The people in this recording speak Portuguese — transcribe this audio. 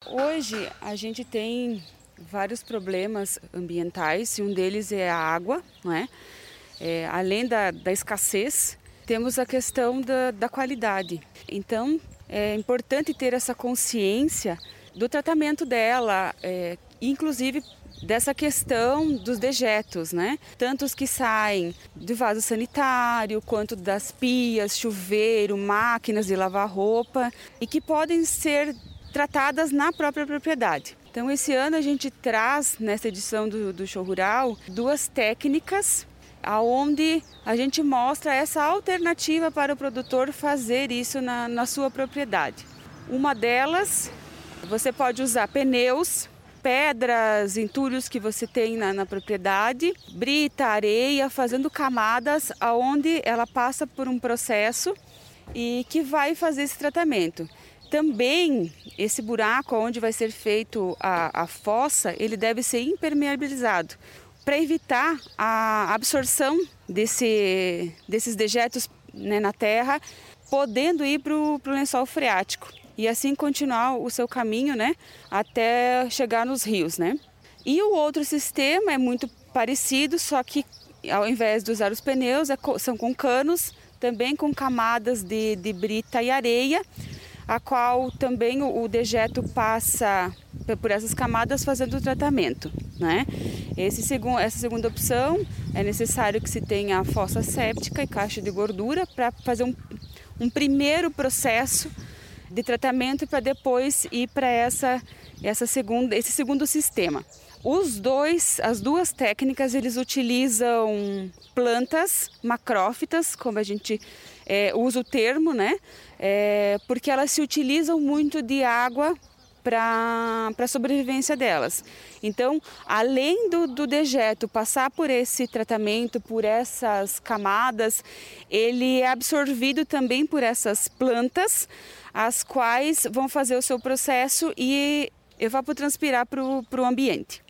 Hoje a gente tem vários problemas ambientais e um deles é a água, não é? Além da escassez, temos a questão da qualidade. Então é importante ter essa consciência do tratamento dela, inclusive dessa questão dos dejetos, né? Tanto os que saem do vaso sanitário, quanto das pias, chuveiro, máquinas de lavar roupa e que podem ser tratadas na própria propriedade. Então esse ano a gente traz, nessa edição do Show Rural, duas técnicas onde a gente mostra essa alternativa para o produtor fazer isso na sua propriedade. Uma delas, você pode usar pneus, pedras, entulhos que você tem na propriedade, brita, areia, fazendo camadas onde ela passa por um processo e que vai fazer esse tratamento. Também esse buraco onde vai ser feito a fossa, ele deve ser impermeabilizado para evitar a absorção desses dejetos, né, na terra, podendo ir para o lençol freático e assim continuar o seu caminho, né, até chegar nos rios, né? E o outro sistema é muito parecido, só que ao invés de usar os pneus, são com canos, também com camadas de brita e areia, a qual também o dejeto passa por essas camadas fazendo o tratamento, né? Essa segunda opção é necessário que se tenha fossa séptica e caixa de gordura para fazer um primeiro processo de tratamento para depois ir para esse segundo sistema. As duas técnicas, eles utilizam plantas macrófitas, como a gente usa o termo, né? Porque elas se utilizam muito de água para a sobrevivência delas. Então, além do dejeto passar por esse tratamento, por essas camadas, ele é absorvido também por essas plantas, as quais vão fazer o seu processo e evapotranspirar para o ambiente.